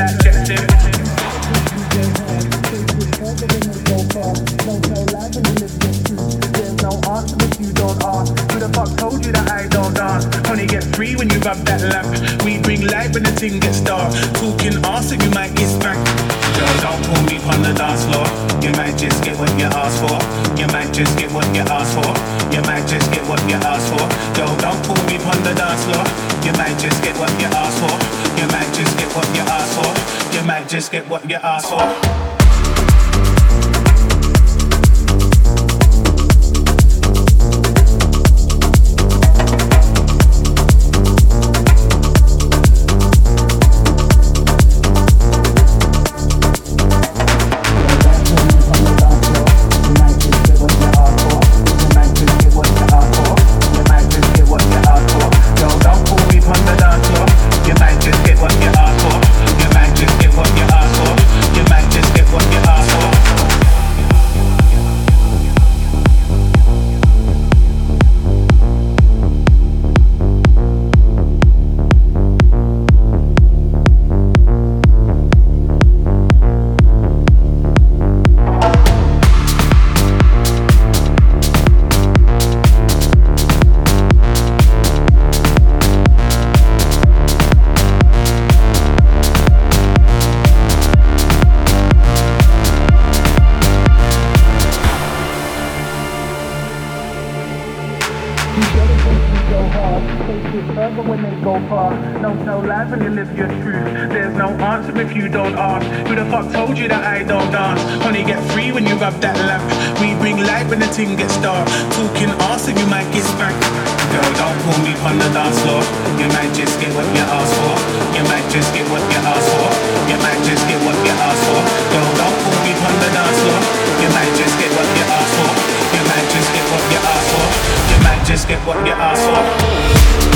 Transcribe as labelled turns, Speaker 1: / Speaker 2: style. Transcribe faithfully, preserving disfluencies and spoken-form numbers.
Speaker 1: Just get what you asked for. If you don't ask, who the fuck told you that I don't dance? Only get free when you rub that lamp. We bring light when the ting gets dark. Talking arse and you might get spanked. Girl, don't pull me on the dance floor. You might just get what you asked for. You might just get what you asked for. You might just get what you asked for. Girl, don't pull me on the dance floor. You might just get what you asked for. You might just get what you asked for. You might just get what you asked for.